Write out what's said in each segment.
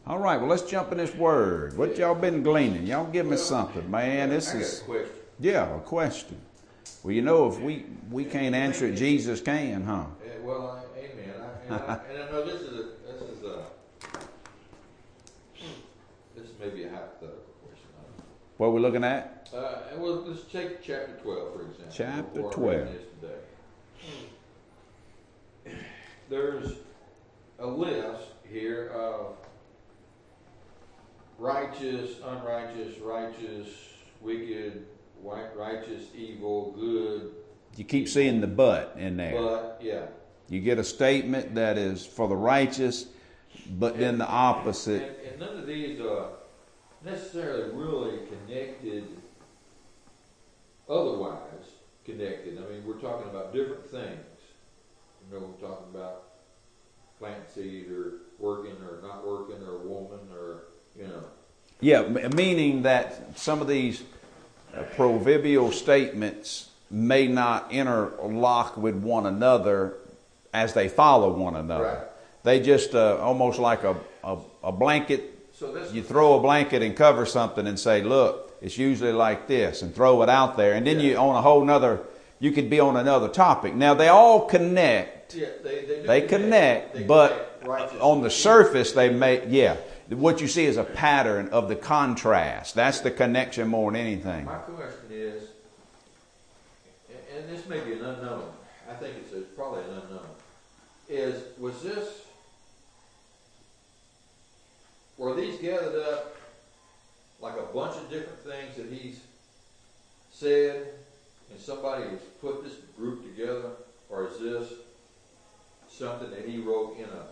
All right, well, let's jump in this word. What y'all been gleaning? Y'all give me something, man. This is... I got a question. Yeah, a question. Well, you know, if we can't answer it, Jesus can, huh? Well, amen. And I know this may be a hypothetical question. What are we looking at? Well, let's take chapter 12, for example. Chapter 12. Today. There's a list here of righteous, unrighteous, righteous, wicked, righteous, evil, good. You keep seeing the but in there. But, yeah. You get a statement that is for the righteous, but then the opposite. And none of these are necessarily really connected, otherwise connected. I mean, we're talking about different things. You know, we're talking about planting seed or working or not working or a woman or, you know. Yeah, meaning that some of these proverbial statements may not interlock with one another as they follow one another. Right. They just almost like a blanket. So you throw a blanket and cover something and say, look, it's usually like this, and throw it out there. And then you on a whole nother, you could be on another topic. Now, they all connect. Yeah, they connect, but on the surface, they make, what you see is a pattern of the contrast. That's the connection more than anything. My question is, and this may be an unknown, I think it's probably an unknown, were these gathered up like a bunch of different things that he's said, and somebody has put this group together, or is this something that he wrote in a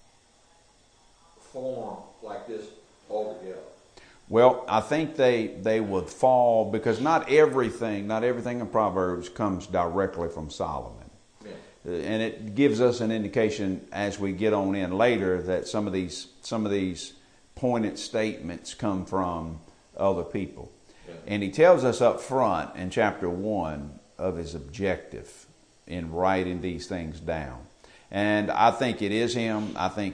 form like this altogether? Well, I think they would fall because not everything in Proverbs comes directly from Solomon. Yeah. And it gives us an indication as we get on in later that some of these pointed statements come from other people. Yeah. And he tells us up front in chapter 1 of his objective in writing these things down. And I think it is him. I think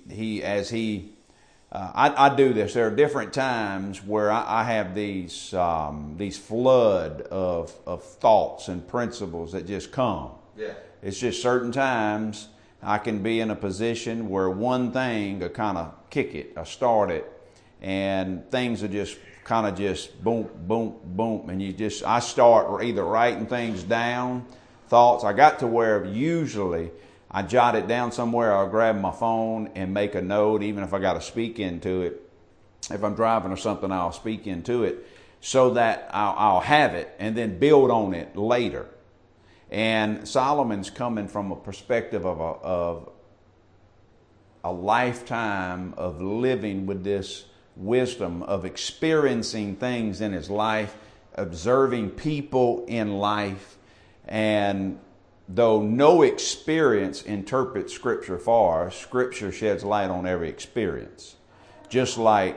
I do this. There are different times where I have these flood of thoughts and principles that just come. Yeah. It's just certain times I can be in a position where one thing will kind of kick it, or start it, and things are just kind of just boom, boom, boom, and I start either writing things down, thoughts. I got to where usually I jot it down somewhere. I'll grab my phone and make a note, even if I got to speak into it. If I'm driving or something, I'll speak into it so that I'll have it and then build on it later. And Solomon's coming from a perspective of a lifetime of living with this wisdom, of experiencing things in his life, observing people in life, and though no experience interprets Scripture for us, Scripture sheds light on every experience. Just like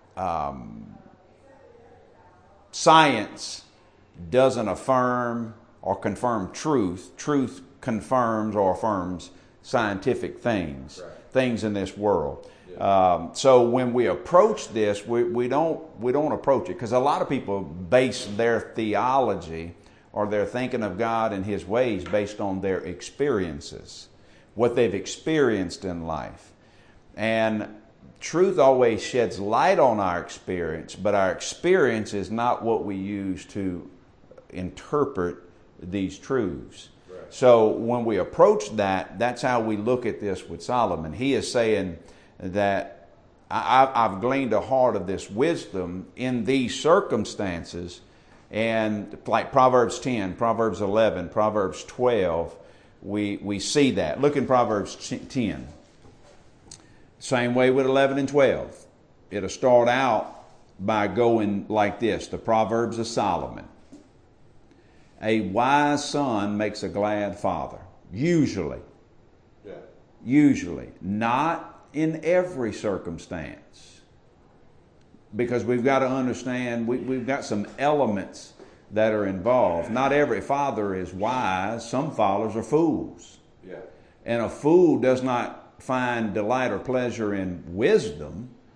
science doesn't affirm or confirm truth, truth confirms or affirms scientific things, right. Things in this world. Yeah. So when we approach this, we don't approach it, because a lot of people base their theology or they're thinking of God and His ways based on their experiences, what they've experienced in life. And truth always sheds light on our experience, but our experience is not what we use to interpret these truths. Right. So when we approach that, that's how we look at this with Solomon. He is saying that I've gleaned a heart of this wisdom in these circumstances. And like Proverbs 10, Proverbs 11, Proverbs 12, we see that. Look in Proverbs 10. Same way with 11 and 12. It'll start out by going like this, the Proverbs of Solomon. A wise son makes a glad father. Usually. Yeah. Usually. Not in every circumstance. Because we've got to understand, we've got some elements that are involved. Not every father is wise. Some fathers are fools. Yeah. And a fool does not find delight or pleasure in wisdom.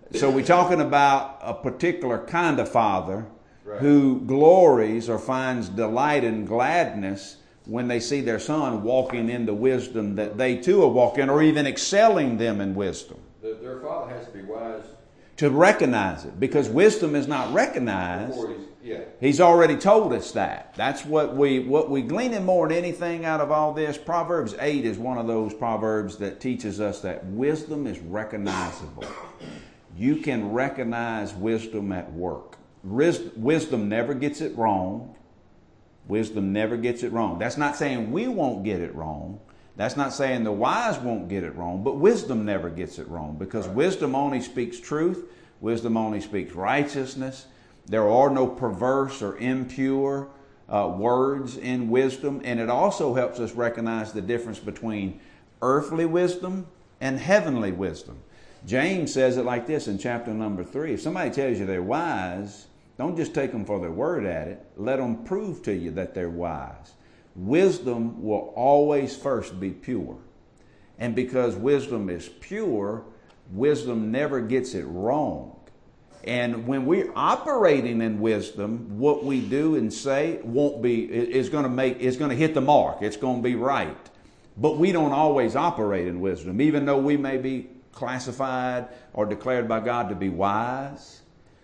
So we're talking about a particular kind of father Right. who glories or finds delight and gladness when they see their son walking in the wisdom that they too are walking, or even excelling them in wisdom. Their father has to be wise To recognize it, because wisdom is not recognized. before He's already told us that. That's what we glean more than anything out of all this. Proverbs 8 is one of those proverbs that teaches us that wisdom is recognizable. You can recognize wisdom at work. Wisdom never gets it wrong. Wisdom never gets it wrong. That's not saying we won't get it wrong. That's not saying the wise won't get it wrong, but wisdom never gets it wrong, because wisdom only speaks truth. Wisdom only speaks righteousness. There are no perverse or impure words in wisdom, and it also helps us recognize the difference between earthly wisdom and heavenly wisdom. James says it like this in chapter number 3. If somebody tells you they're wise, don't just take them for their word at it. Let them prove to you that they're wise. Wisdom will always first be pure. And because wisdom is pure, wisdom never gets it wrong. And when we're operating in wisdom, what we do and say is going to hit the mark. It's going to be right. But we don't always operate in wisdom, even though we may be classified or declared by God to be wise.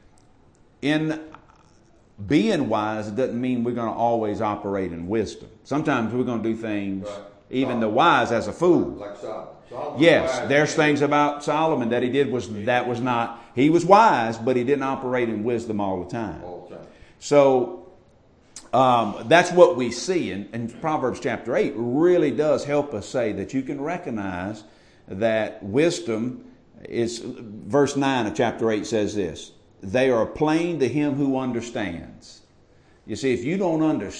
In being wise, it doesn't mean we're going to always operate in wisdom. Sometimes we're going to do things, even the wise as a fool. like Solomon. Yes, there's things about Solomon that he did he was wise, but he didn't operate in wisdom all the time. So that's what we see. And Proverbs chapter 8 really does help us say that you can recognize that wisdom is, verse 9 of chapter 8 says this: they are plain to him who understands. You see, if you don't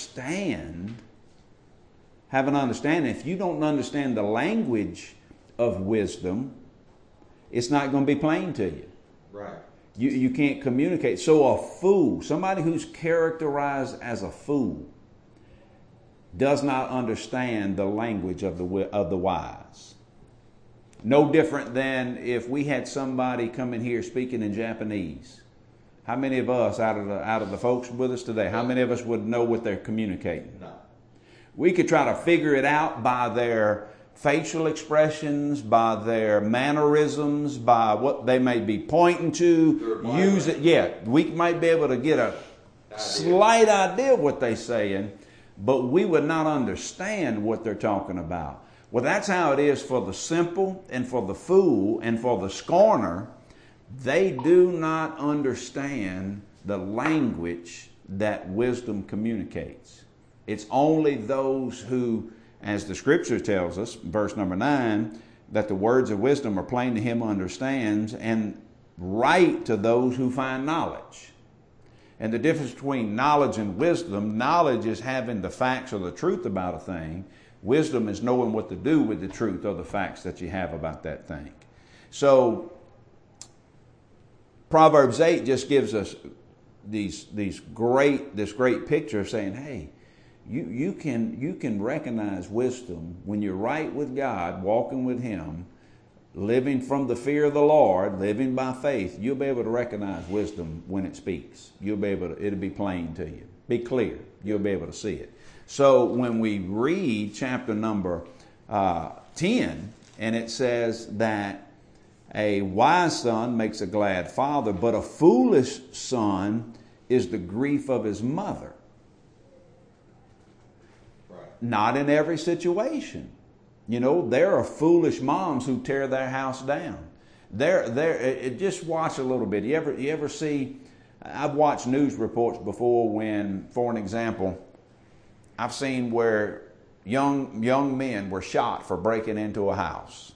have an understanding, if you don't understand the language of wisdom, it's not going to be plain to you. Right. You can't communicate. So a fool, somebody who's characterized as a fool, does not understand the language of the wise. No different than if we had somebody come in here speaking in Japanese. How many of us, out of the folks with us today, how many of us would know what they're communicating? No. We could try to figure it out by their facial expressions, by their mannerisms, by what they may be pointing to. Use it. Yeah, we might be able to get a slight idea of what they're saying, but we would not understand what they're talking about. Well, that's how it is for the simple and for the fool and for the scorner. They do not understand the language that wisdom communicates. It's only those who, as the scripture tells us, verse number 9, that the words of wisdom are plain to him who understands and right to those who find knowledge. And the difference between knowledge and wisdom, knowledge is having the facts or the truth about a thing. Wisdom is knowing what to do with the truth or the facts that you have about that thing. So Proverbs 8 just gives us this great picture of saying, hey, you can recognize wisdom when you're right with God, walking with Him, living from the fear of the Lord, living by faith. You'll be able to recognize wisdom when it speaks. It'll be plain to you, be clear. You'll be able to see it. So when we read chapter number 10, and it says that a wise son makes a glad father, but a foolish son is the grief of his mother. Not in every situation. You know, there are foolish moms who tear their house down. Just watch a little bit. You ever see, I've watched news reports before when, for an example, I've seen where young men were shot for breaking into a house.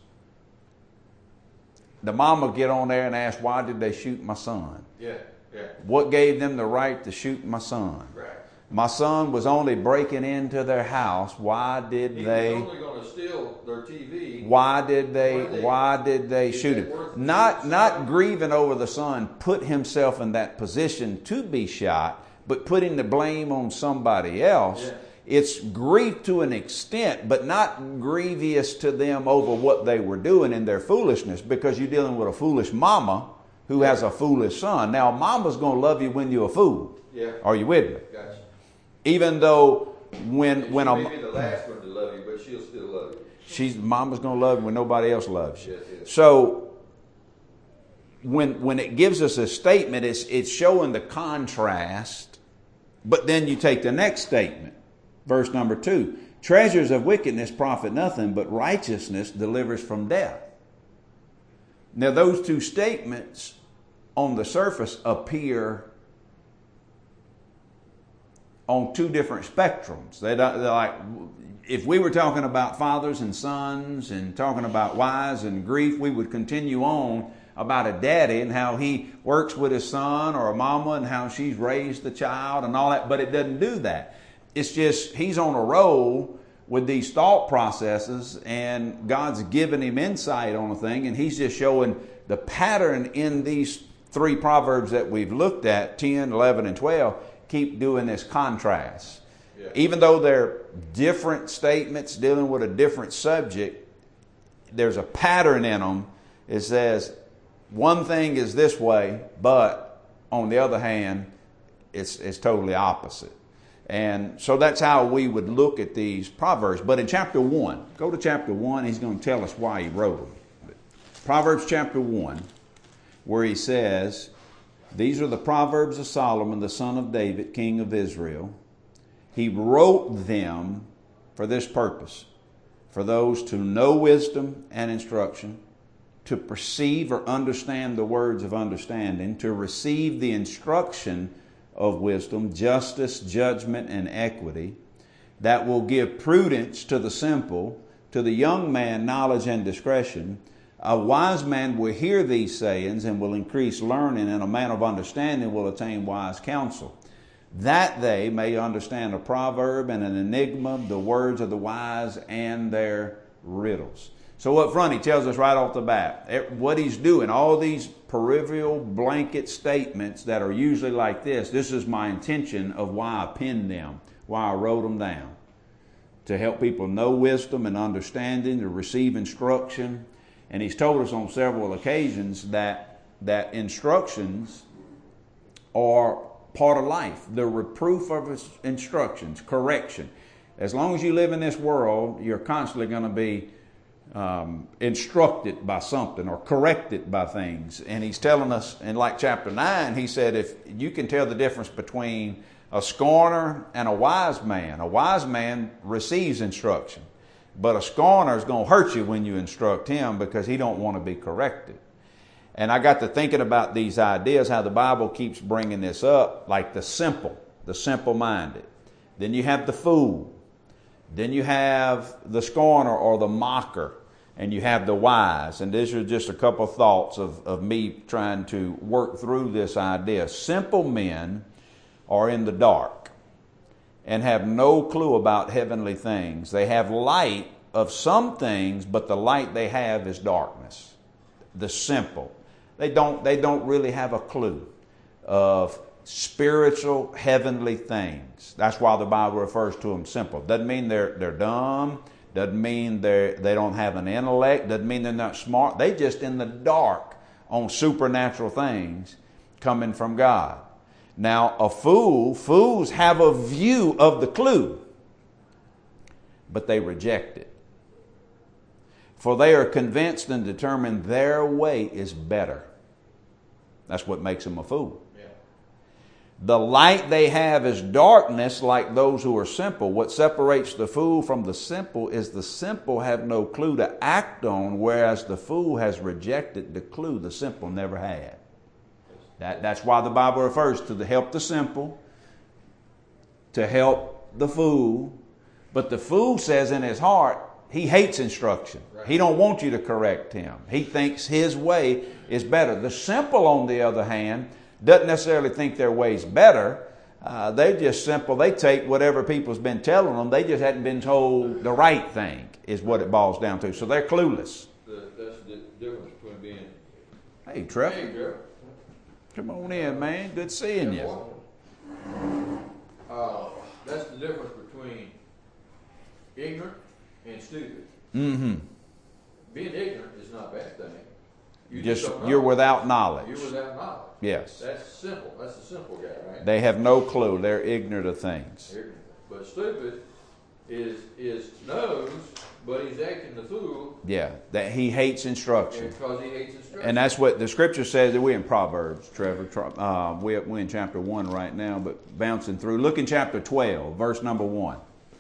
The mom will get on there and ask, why did they shoot my son? Yeah. What gave them the right to shoot my son? Right. My son was only breaking into their house. Why did they? He was only going to steal their TV. Why did they shoot him? Not grieving over the son put himself in that position to be shot, but putting the blame on somebody else. Yeah. It's grief to an extent, but not grievous to them over what they were doing in their foolishness, because you're dealing with a foolish mama who has a foolish son. Now, mama's going to love you when you're a fool. Yeah. Are you with me? Gotcha. Even though when she may be the last one to love you, but she'll still love you. Mama's going to love you when nobody else loves you. Yes, yes. So when it gives us a statement, it's showing the contrast. But then you take the next statement, verse number 2. Treasures of wickedness profit nothing, but righteousness delivers from death. Now, those two statements on the surface appear on two different spectrums. They're like, if we were talking about fathers and sons and talking about wives and grief, we would continue on about a daddy and how he works with his son, or a mama and how she's raised the child and all that, but it doesn't do that. It's just he's on a roll with these thought processes, and God's given him insight on a thing, and he's just showing the pattern in these 3 proverbs that we've looked at, 10, 11, and 12, keep doing this contrast. Yeah. Even though they're different statements dealing with a different subject, there's a pattern in them. It says one thing is this way, but on the other hand, it's totally opposite. And so that's how we would look at these proverbs. But in chapter 1, go to chapter 1, he's going to tell us why he wrote them. Proverbs chapter 1, where he says, these are the Proverbs of Solomon, the son of David, king of Israel. He wrote them for this purpose, for those to know wisdom and instruction, to perceive or understand the words of understanding, to receive the instruction of wisdom, justice, judgment, and equity, that will give prudence to the simple, to the young man knowledge and discretion. A wise man will hear these sayings and will increase learning, and a man of understanding will attain wise counsel, that they may understand a proverb and an enigma, the words of the wise and their riddles. So up front, he tells us right off the bat what he's doing. All these peripheral blanket statements that are usually like this is my intention of why I penned them, why I wrote them down. To help people know wisdom and understanding, to receive instruction. And he's told us on several occasions that instructions are part of life. The reproof of his instructions, correction. As long as you live in this world, you're constantly going to be instructed by something or corrected by things. And he's telling us in like chapter 9, he said, if you can tell the difference between a scorner and a wise man receives instruction. But a scorner is going to hurt you when you instruct him because he don't want to be corrected. And I got to thinking about these ideas, how the Bible keeps bringing this up, like the simple-minded. Then you have the fool. Then you have the scorner or the mocker. And you have the wise. And these are just a couple of thoughts of me trying to work through this idea. Simple men are in the dark and have no clue about heavenly things. They have light of some things, but the light they have is darkness. The simple. They don't really have a clue of spiritual, heavenly things. That's why the Bible refers to them simple. Doesn't mean they're dumb. Doesn't mean they don't have an intellect. Doesn't mean they're not smart. They just in the dark on supernatural things coming from God. Now, fools have a view of the clue, but they reject it. For they are convinced and determined their way is better. That's what makes them a fool. Yeah. The light they have is darkness, like those who are simple. What separates the fool from the simple is the simple have no clue to act on, whereas the fool has rejected the clue the simple never had. That's why the Bible refers to help the simple, to help the fool. But the fool says in his heart, he hates instruction. Right. He don't want you to correct him. He thinks his way is better. The simple, on the other hand, doesn't necessarily think their way's better. They're just simple. They take whatever people's been telling them. They just hadn't been told the right thing, is what it boils down to. So they're clueless. That's the difference between being... Hey, Trevor. Come on in, man. Good seeing you. That's the difference between ignorant and stupid. Mm-hmm. Being ignorant is not a bad thing. You just don't know. You're without knowledge. You're without knowledge. Yes. That's simple. That's a simple guy, right? They have no clue. They're ignorant of things. But stupid is knows, but he's acting the fool. Yeah, that he hates instruction. Because he hates instruction. And that's what the scripture says. That we're in Proverbs, Trevor. We're in chapter 1 right now, but bouncing through. Look in chapter 12, verse number 1.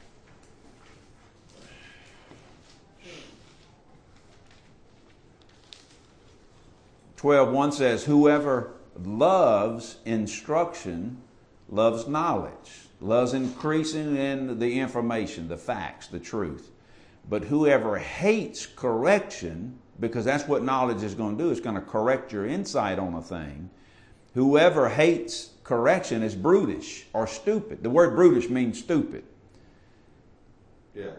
12:1 says, whoever loves instruction loves knowledge, loves increasing in the information, the facts, the truth. But whoever hates correction, because that's what knowledge is going to do, it's going to correct your insight on a thing. Whoever hates correction is brutish or stupid. The word brutish means stupid. Yeah.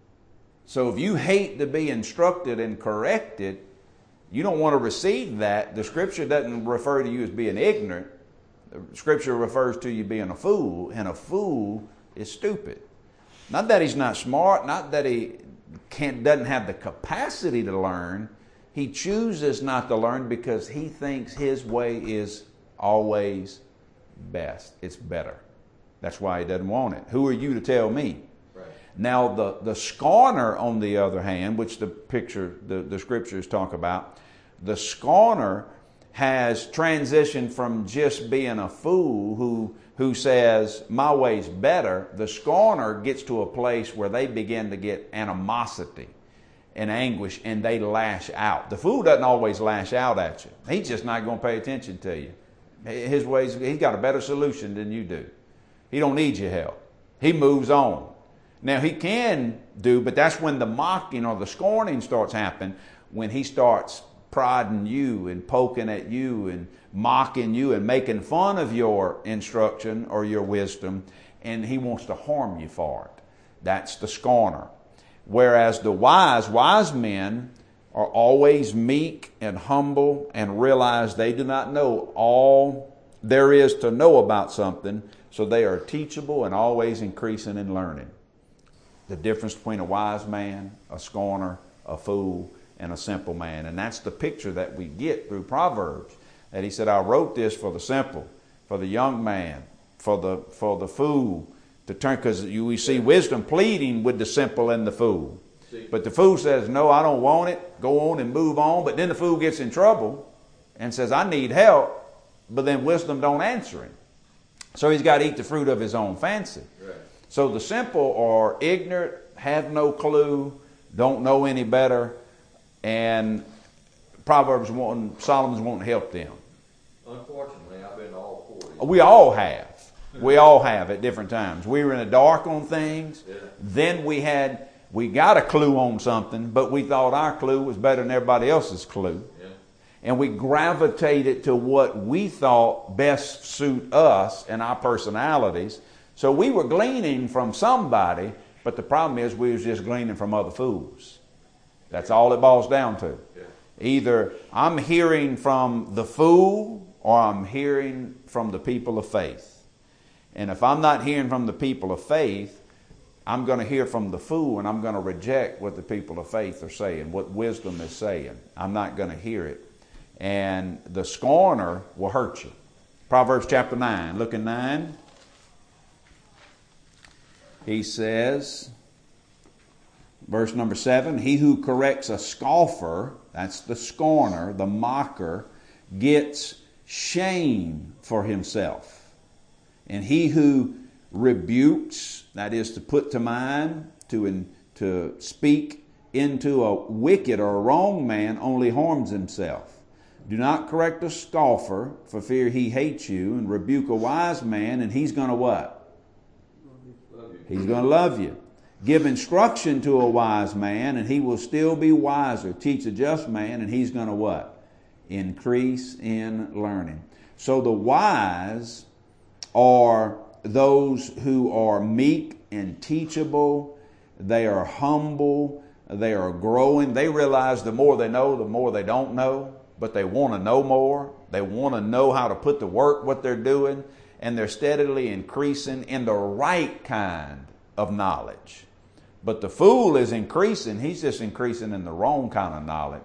So if you hate to be instructed and corrected, you don't want to receive that. The scripture doesn't refer to you as being ignorant. The scripture refers to you being a fool, and a fool is stupid. Not that he's not smart, not that he doesn't have the capacity to learn. He chooses not to learn because he thinks his way is always best. It's better. That's why he doesn't want it. Who are you to tell me? Right. Now the scorner, on the other hand, which the scriptures talk about, the scorner has transitioned from just being a fool who says, my way's better. The scorner gets to a place where they begin to get animosity and anguish, and they lash out. The fool doesn't always lash out at you. He's just not going to pay attention to you. His ways, he's got a better solution than you do. He don't need your help. He moves on. Now he can do, but that's when the mocking or the scorning starts happening, when he starts prodding you and poking at you and mocking you and making fun of your instruction or your wisdom, and he wants to harm you for it. That's the scorner. Whereas the wise men are always meek and humble and realize they do not know all there is to know about something, so they are teachable and always increasing in learning. The difference between a wise man, a scorner, a fool, and a simple man. And that's the picture that we get through Proverbs. That he said, I wrote this for the simple, for the young man, for the fool to turn, because we see wisdom pleading with the simple and the fool. But the fool says, no, I don't want it. Go on and move on. But then the fool gets in trouble and says, I need help. But then wisdom don't answer him. So he's got to eat the fruit of his own fancy. Right. So the simple are ignorant, have no clue, don't know any better, and Solomon's wanting to help them. Unfortunately, I've been all for it. We all have. We all have at different times. We were in the dark on things. Yeah. Then we got a clue on something, but we thought our clue was better than everybody else's clue. Yeah. And we gravitated to what we thought best suit us and our personalities. So we were gleaning from somebody, but the problem is we was just gleaning from other fools. That's all it boils down to. Yeah. Either I'm hearing from the fool or I'm hearing from the people of faith. And if I'm not hearing from the people of faith, I'm going to hear from the fool, and I'm going to reject what the people of faith are saying, what wisdom is saying. I'm not going to hear it. And the scorner will hurt you. Proverbs chapter 9. Look in 9. He says, verse number 7, he who corrects a scoffer, that's the scorner, the mocker, gets shame for himself. And he who rebukes, that is to put to mind, to speak into a wicked or a wrong man, only harms himself. Do not correct a scoffer for fear he hates you, and rebuke a wise man, and he's going to what? He's going to love you. Give instruction to a wise man, and he will still be wiser. Teach a just man, and he's going to what? Increase in learning. So the wise are those who are meek and teachable. They are humble. They are growing. They realize the more they know, the more they don't know. But they want to know more. They want to know how to put to work what they're doing. And they're steadily increasing in the right kind of knowledge. But the fool is increasing. He's just increasing in the wrong kind of knowledge.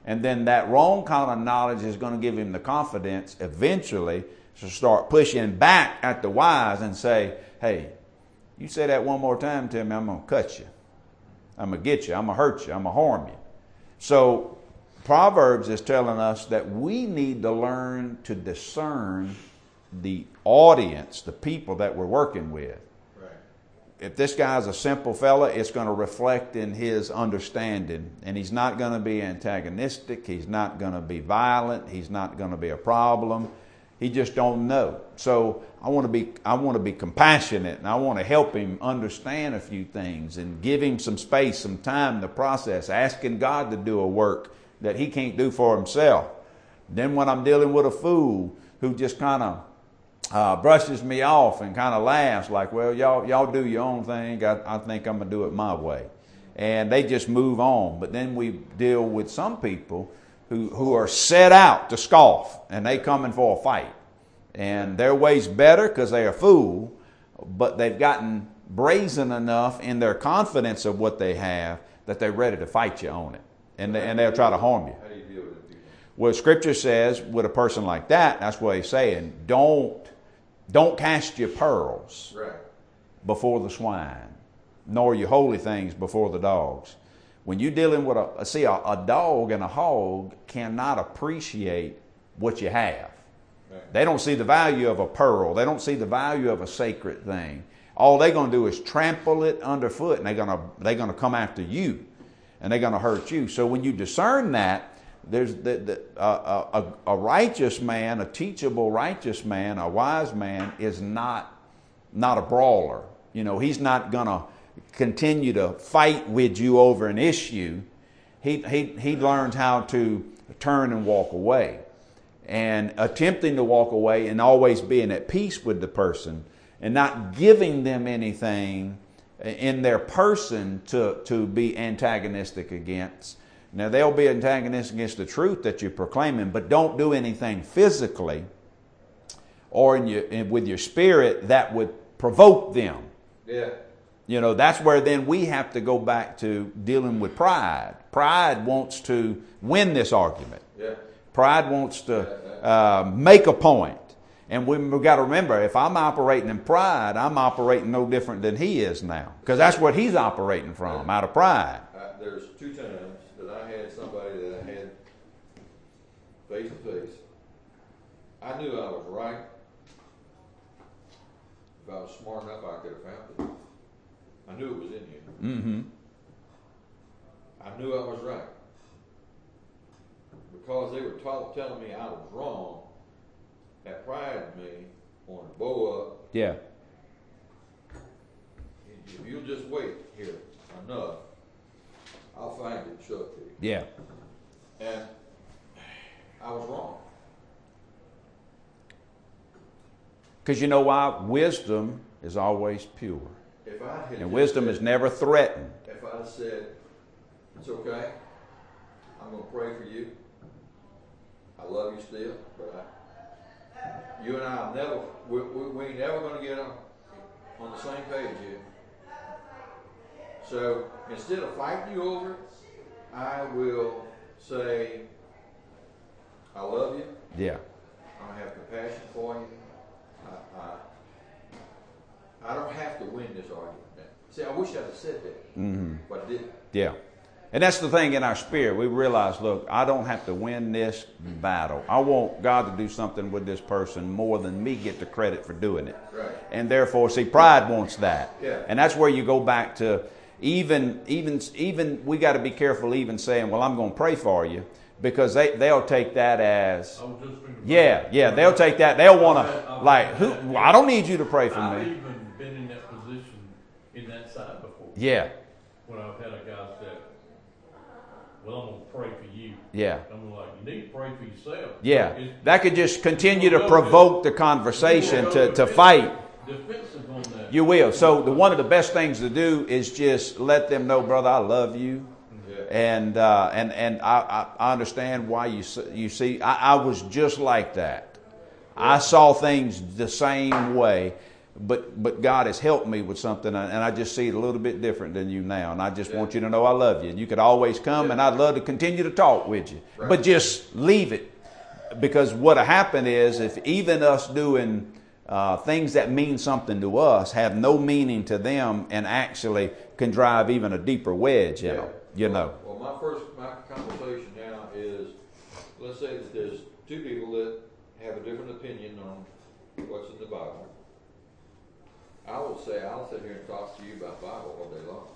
And then that wrong kind of knowledge is going to give him the confidence eventually to start pushing back at the wise and say, hey, you say that one more time to me, I'm going to cut you. I'm going to get you. I'm going to hurt you. I'm going to harm you. So Proverbs is telling us that we need to learn to discern the audience, the people that we're working with. Right. If this guy's a simple fella, it's going to reflect in his understanding. And he's not going to be antagonistic. He's not going to be violent. He's not going to be a problem. He just don't know. So I want to be compassionate, and I want to help him understand a few things and give him some space, some time to process, asking God to do a work that he can't do for himself. Then when I'm dealing with a fool who just kind of brushes me off and kind of laughs like, well, y'all do your own thing. I think I'm going to do it my way. And they just move on. But then we deal with some people who are set out to scoff, and they coming for a fight. And their way's better because they're a fool, but they've gotten brazen enough in their confidence of what they have that they're ready to fight you on it. And they'll try to harm you. How do you deal with it? Well, Scripture says with a person like that, that's what he's saying, don't cast your pearls Right. before the swine, nor your holy things before the dogs. When you're dealing with a dog and a hog cannot appreciate what you have. Right. They don't see the value of a pearl. They don't see the value of a sacred thing. All they're going to do is trample it underfoot, and they're going to come after you, and they're going to hurt you. So when you discern that, there's a righteous man, a teachable righteous man, a wise man is not a brawler. You know, he's not going to continue to fight with you over an issue. He learns how to turn and walk away. And attempting to walk away and always being at peace with the person and not giving them anything in their person to be antagonistic against. Now, they'll be antagonistic against the truth that you're proclaiming, but don't do anything physically or with your spirit that would provoke them. Yeah. You know, that's where then we have to go back to dealing with pride. Pride wants to win this argument. Yeah. Pride wants to make a point. And we've got to remember, if I'm operating in pride, I'm operating no different than he is now. Because that's what he's operating from, out of pride. There's 2 times that I had somebody that I had face to face. I knew I was right. If I was smart enough, I could have found it. I knew it was in here. Mm-hmm. I knew I was right. Because they were telling me I was wrong, that pride in me wanted to blow up. Yeah. If you'll just wait here enough, I'll find it and show it to you. Yeah. And I was wrong. Because you know why? Wisdom is always pure. If I had And wisdom is never threatened. If I'd have said, it's okay, I'm going to pray for you. I love you still, but you and I we ain't never going to get on the same page here. So instead of fighting you over it, I will say, I love you. Yeah. I'm going to have compassion for you. I don't have to win this argument. See, I wish I'd have said that, but I didn't. Yeah. And that's the thing in our spirit. We realize, look, I don't have to win this battle. I want God to do something with this person more than me get the credit for doing it. Right. And therefore, see, pride wants that. Yeah. And that's where you go back to even we got to be careful even saying, well, I'm going to pray for you, because they'll take that as, they'll take that. They'll want to, like, who? I don't need you to pray for I've me. even been in that position in that side before. Yeah. When I've had a guy say, well, I'm going to pray for you. Yeah. I'm like, you need to pray for yourself. Yeah. That could just continue to provoke the conversation to fight. Defensive on that. You will. So one of the best things to do is just let them know, brother, I love you. Yeah. And I understand why you see. I was just like that. I saw things the same way, but God has helped me with something, and I just see it a little bit different than you now. And I just want you to know I love you. And you could always come, and I'd love to continue to talk with you. Right. But just leave it. Because what'll happen is, if even us doing things that mean something to us have no meaning to them, and actually can drive even a deeper wedge in them, you know. Well, my conversation now is, let's say that there's two people that have a different opinion on what's in the Bible. I'll sit here and talk to you about Bible all day long.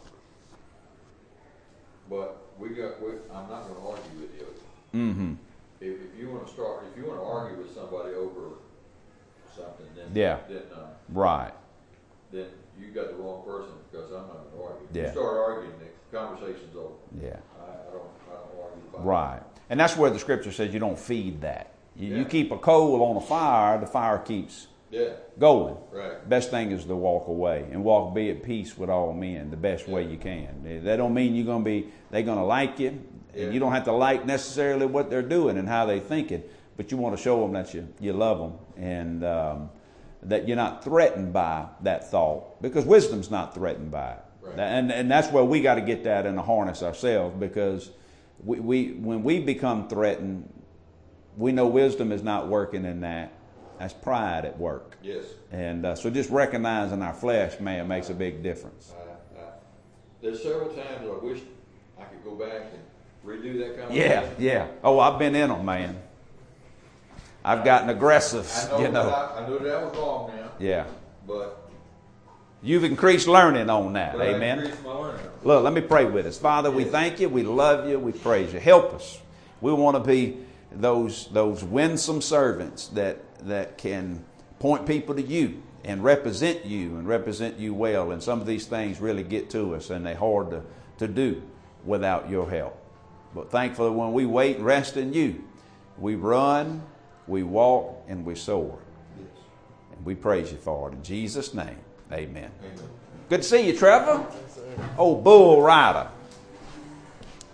But I'm not going to argue with you. Mm-hmm. If you want to argue with somebody over something, right. Then you got the wrong person, because I'm not going to argue. If Yeah. you start arguing, the conversation's over. Yeah. I don't argue about right. And that's where the scripture says you don't feed that. You keep a coal on a fire, the fire keeps going. Right. Best thing is to walk away and be at peace with all men the best way you can. That don't mean they're going to like you. And you don't have to like necessarily what they're doing and how they're thinking, but you want to show them that you love them, and that you're not threatened by that thought, because wisdom's not threatened by it. Right. And that's where we got to get that in the harness ourselves, because when we become threatened, we know wisdom is not working in that. That's pride at work. Yes. And so just recognizing our flesh, man, makes a big difference. There's several times I wish I could go back and redo that conversation. Yeah. Oh, I've been in them, man. I've gotten aggressive, I know that was wrong now. Yeah. But you've increased learning on that. Amen. I increased my learning. Look, let me pray with us. Father, we thank you. We love you. We praise you. Help us. We want to be those winsome servants that can point people to you and represent you well. And some of these things really get to us, and they're hard to do without your help. But thankfully, when we wait and rest in you, we run, we walk, and we soar. Yes. And we praise you for it. In Jesus' name, amen. Amen. Good to see you, Trevor. Oh, bull rider.